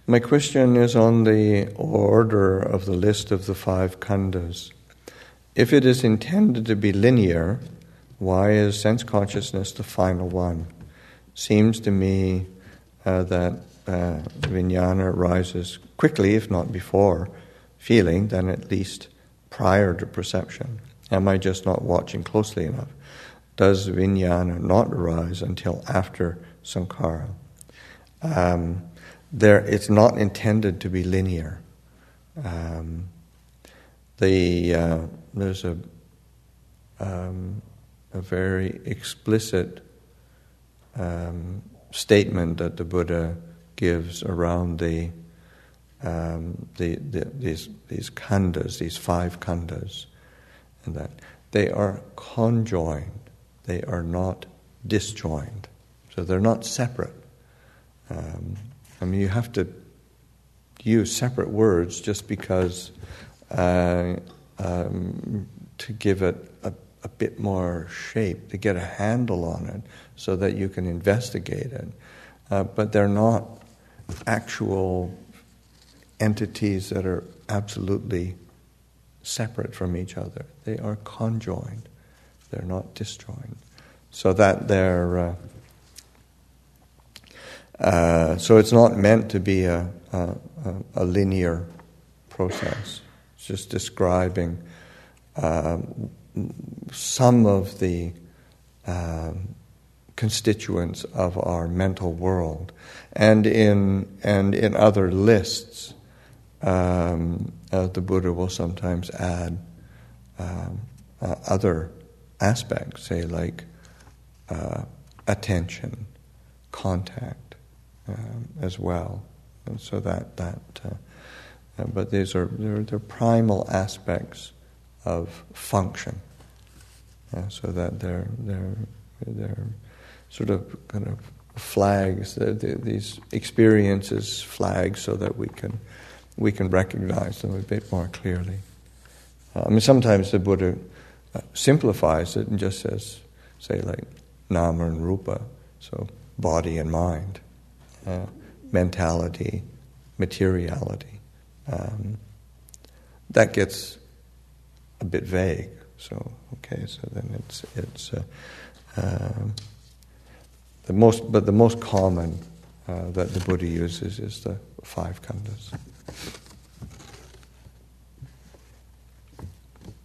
My question is on the order of the list of the 5 khandhas. If it is intended to be linear, why is sense consciousness the final one? Seems to me that vijnana arises quickly, if not before feeling, then at least prior to perception. Am I just not watching closely enough? Does vijnana not arise until after sankhara? It's not intended to be linear. There's a very explicit statement that the Buddha gives around these khandhas, these 5 khandhas, and that they are conjoined. They are not disjoined. So they're not separate. You have to use separate words just because to give it a bit more shape, to get a handle on it so that you can investigate it. But they're not actual entities that are absolutely separate from each other. They are conjoined. They're not disjoined. So that they're... so it's not meant to be a linear process. It's just describing some of the constituents of our mental world, and in other lists, the Buddha will sometimes add other aspects, say like attention, contact, as well, and so but they're primal aspects of function, so that they're sort of kind of flags, these experiences flags, so that we can recognize them a bit more clearly. Sometimes the Buddha simplifies it and just says, say like nama and rupa, so body and mind. Mentality, materiality. That gets a bit vague. So then it's the most common that the Buddha uses is the 5 khandhas.